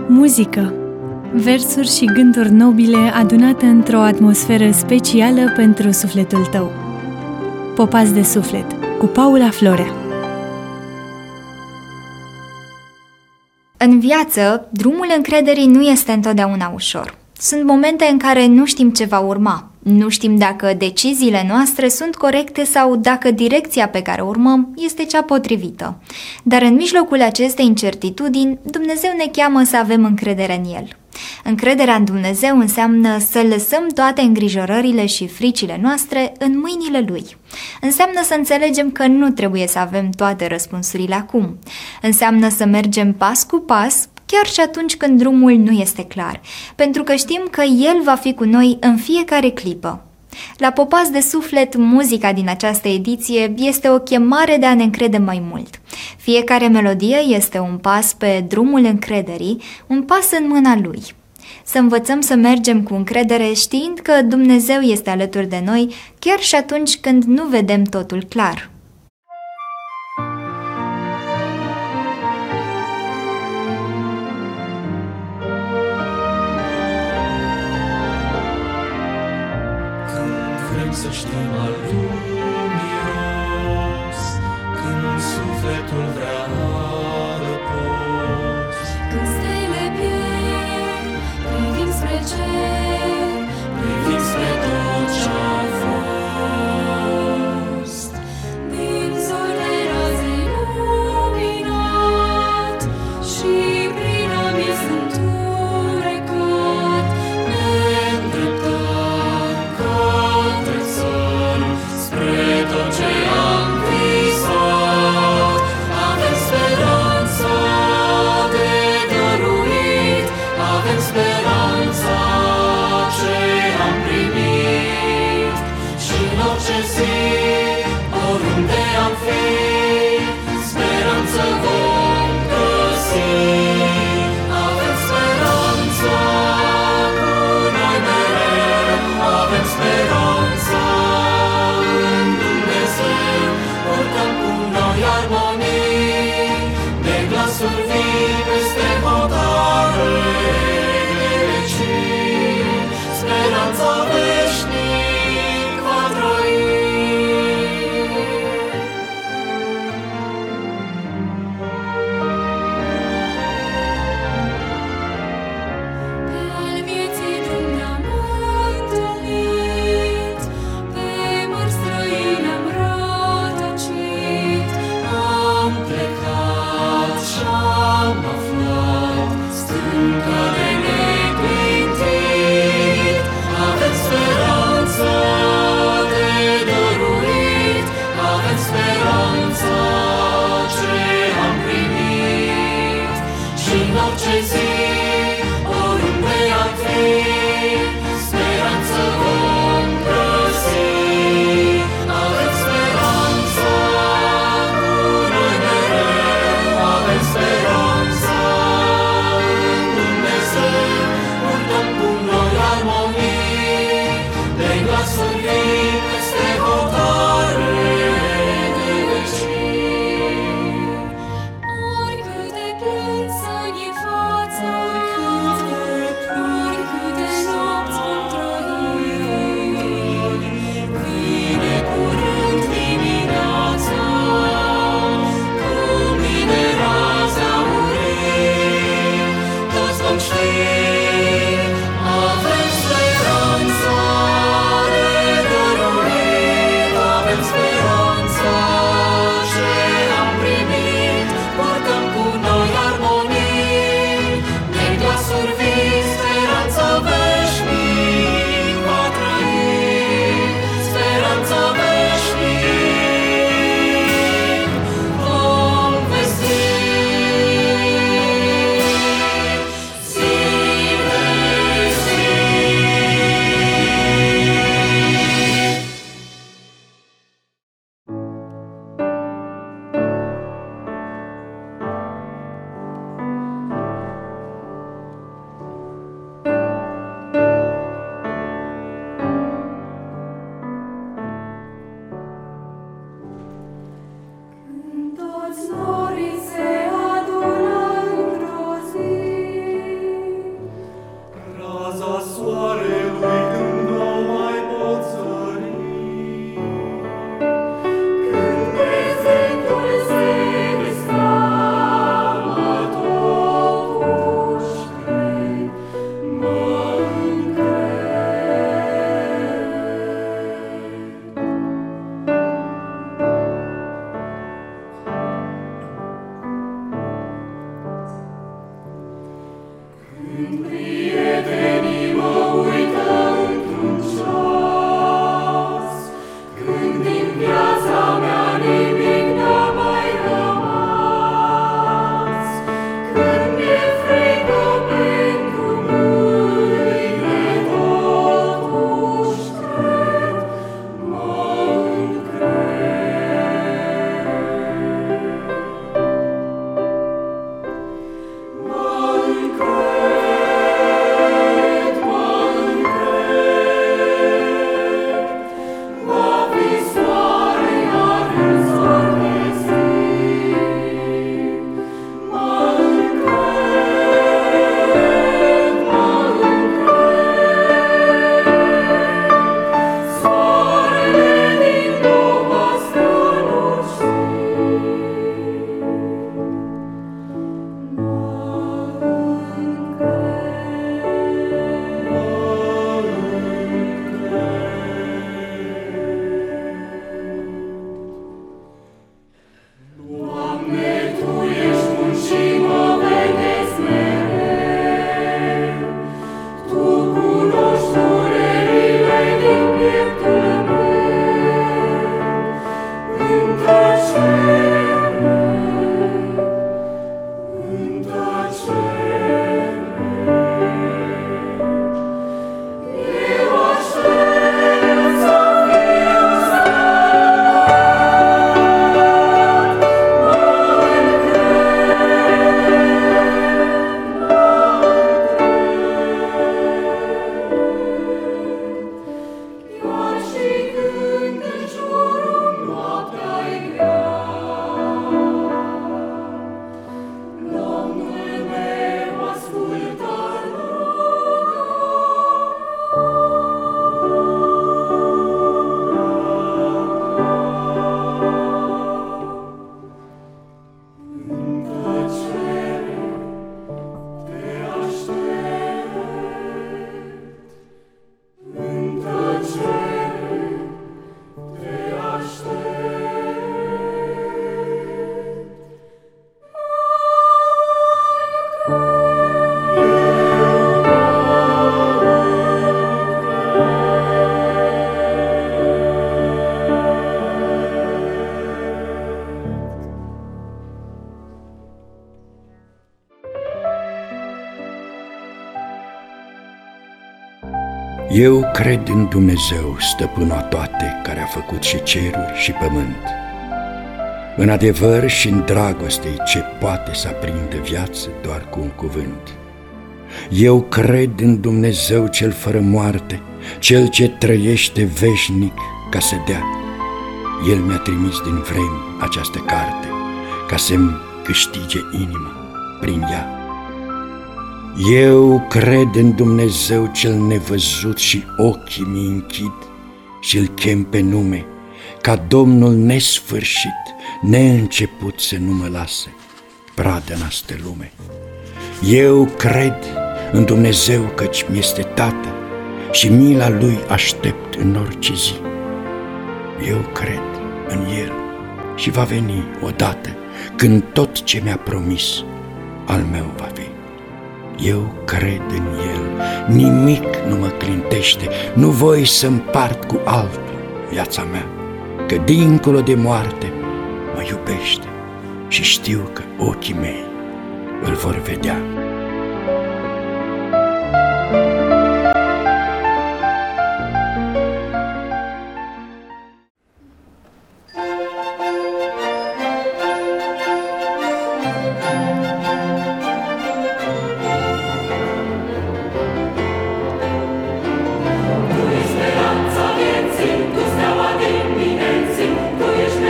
Muzică, versuri și gânduri nobile adunate într-o atmosferă specială pentru sufletul tău. Popas de suflet, cu Paula Florea. În viață, drumul încrederii nu este întotdeauna ușor. Sunt momente în care nu știm ce va urma. Nu știm dacă deciziile noastre sunt corecte sau dacă direcția pe care o urmăm este cea potrivită. Dar în mijlocul acestei incertitudini, Dumnezeu ne cheamă să avem încredere în El. Încrederea în Dumnezeu înseamnă să lăsăm toate îngrijorările și fricile noastre în mâinile Lui. Înseamnă să înțelegem că nu trebuie să avem toate răspunsurile acum. Înseamnă să mergem pas cu pas, chiar și atunci când drumul nu este clar, pentru că știm că El va fi cu noi în fiecare clipă. La Popas de Suflet, muzica din această ediție este o chemare de a ne încrede mai mult. Fiecare melodie este un pas pe drumul încrederii, un pas în mâna Lui. Să învățăm să mergem cu încredere știind că Dumnezeu este alături de noi, chiar și atunci când nu vedem totul clar. Să știm al lumii rost, când sufletul vrea adăpost. Când stele pierd, privim spre cer, Privim spre tot ce-a fost. din zori de raze luminat și prin abiz întunecat, Ne îndreptăm către țări, spre tot ce am visat. Avem speranța de dăruit, avem speranța ce am primit. Și în orice zi, oriunde am fi, speranță vom găsi. Avem speranța cu noi mereu, avem speranța în Dumnezeu. Purtăm cu noi armonii, de glasuri vii peste hotare de vecini. Speranța veșnic va trăi. pe al vieții drum ne-am întâlnit, pe mări străine am rătăcit. Am plecat și-am aflat stânca de neclintit. Avem speranța de dăruit, avem speranța ce am primit. Și în orice zi, oriunde am fi, speranță vom găsi. Avem speranța cu noi mereu, avem speranța în Dumnezeu. Purtăm cu noi armonii, de glasuri vii peste hotare de vecini. Oricât de plâns ani în față Prietenii mă uită într-un ceas, când din viața mea nimic n-a mai rămas, când mi-e frică pentru mâine, totuși cred, mă Eu cred în Dumnezeu, stăpânul a toate, care a făcut și ceruri și pământ. În adevăr și în dragoste ce poate să aprindă viață doar cu un cuvânt. Eu cred în Dumnezeu cel fără moarte, cel ce trăiește veșnic ca să dea. El mi-a trimis din vremi această carte, ca să-mi câștige inima prin ea. Eu cred în Dumnezeu cel nevăzut și ochii mi închid și îl chem pe nume, ca Domnul nesfârșit, neînceput să nu mă lase pradă în astă lume. Eu cred în Dumnezeu căci mi-este Tată și mila Lui aștept în orice zi. Eu cred în El și va veni odată când tot ce mi-a promis al meu va fi. Eu cred în El, nimic nu mă clintește, nu voi să împart cu altul viața mea, că dincolo de moarte mă iubește și știu că ochii mei îl vor vedea.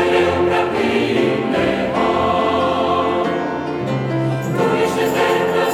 Tu ești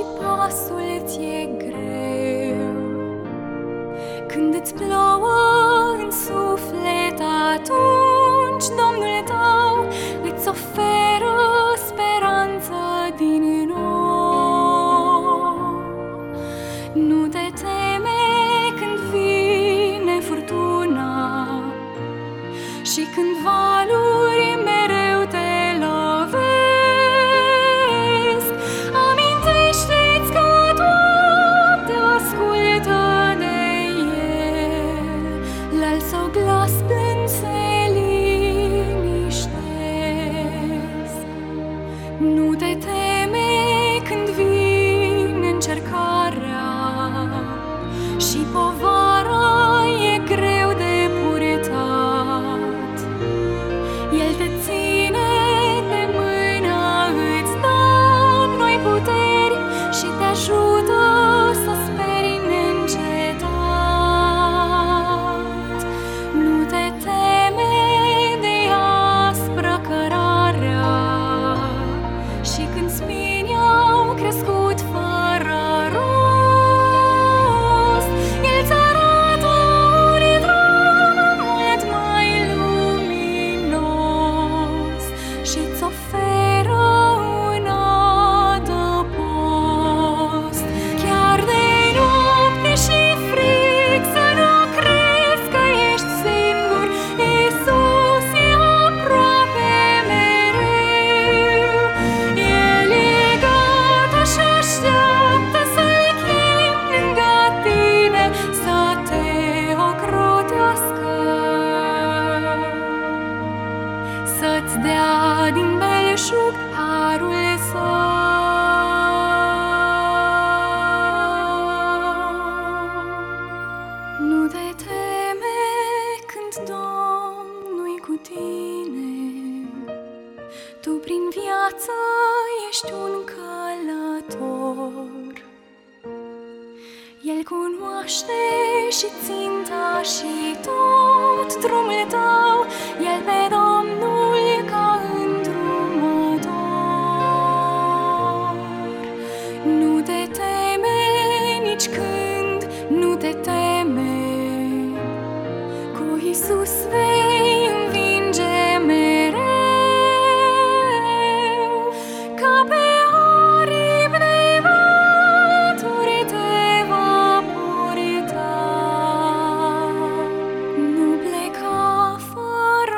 pasul ți-e greu. Când îți plouă în suflet, atunci Domnul tău îți oferă speranță din nou. Nu te teme când vine furtuna și când valuri mereu te lovesc. Amintește-ți că Doamne te ascultă de El, la-al său glas plâns se liniștesc. Nu te teme când vine încercarea și povara e greu de purtat. El te ține de mână, îți dă noi puteri și te ajută să speri neîncetat. Nu te teme de aspră cărarea și când spini au crescut fără rost. El-ți arată un drum mult mai luminos și-ți oferă un adăpost. Chiar de noapte și frig să nu crezi că ești singur, Iisus e aproape mereu. El e gata și așteaptă să-L chemi lângă tine, să te ocrotească, să-ți dea din belșug harul său. Nu te teme când Domnul-i cu tine, tu prin viață ești un călător. El cunoaște și ținta și tot drumul tău, El pe Domnul ca îndrumător. Nu te teme nici când, nu te teme, cu Iisus vei învinge mereu. Ca pe aripi de vături te va purta, nu pleca fără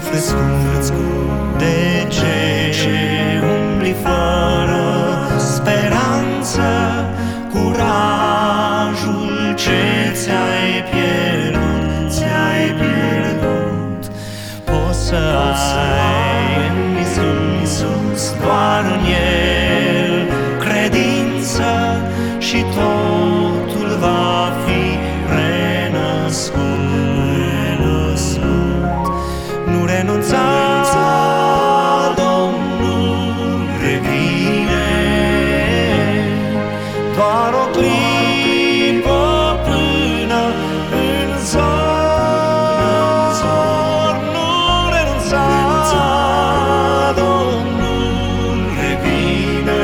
suflet scurt, de ce umbli fără speranță? Curajul ce ți-ai pierdut, poți să ai în Iisus, doar în El credință și totul va fi renăscut. Nu renunța, Domnul revine, doar o clipă până în zor. Nu renunța, Domnul revine,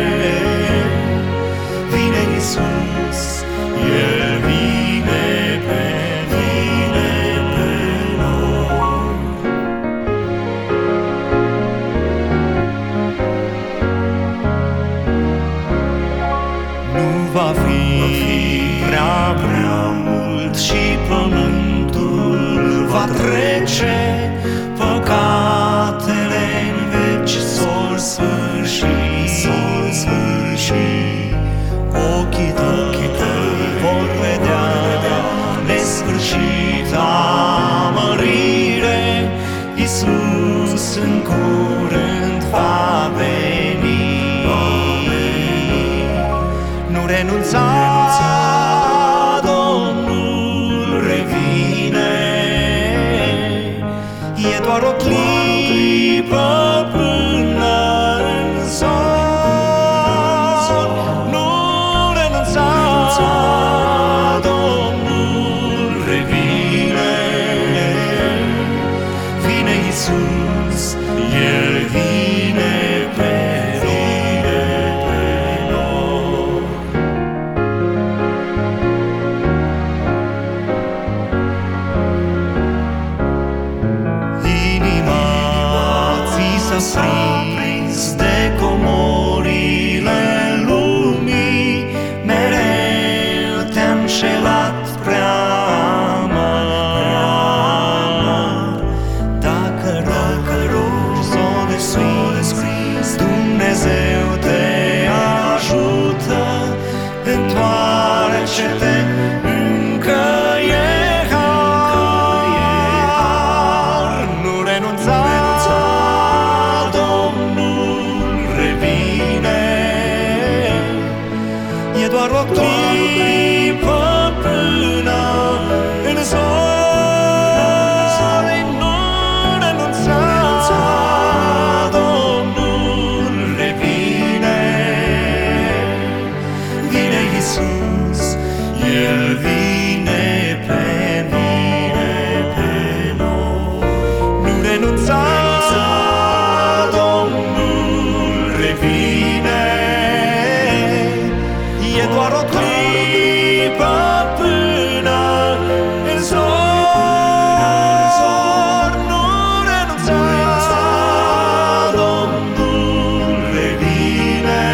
vine Iisus, El vine pe noi. Nu va fi prea mult și pământul va trece, păcatele în veci s-or sfârși. Ochii tăi vor vedea nesfârșita mărire, Iisus în curând va veni. Nu renunța, Domnul revine, e doar o clipă până în zor. Nu renunța, Domnul revine, vine Iisus, El vine pe noi. Inima ți s-a prins de comorile lumii, mereu te-a înșelat prea amar. Dacă rău s-o descris, Dumnezeu te ajută, întoarce-te, încă e har. Nu renunța, Domnul revine, e doar o clipă până în zor. Nu renunța, Domnul revine, vine Iisus, El vine pe noi. Nu renunța, Domnul revine, e doar o clipă până în zor. Nu renunța, Domnul revine,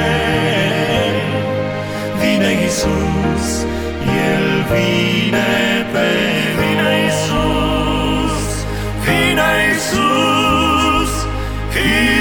vine Iisus, El vine pe vine Iisus, vine Iisus,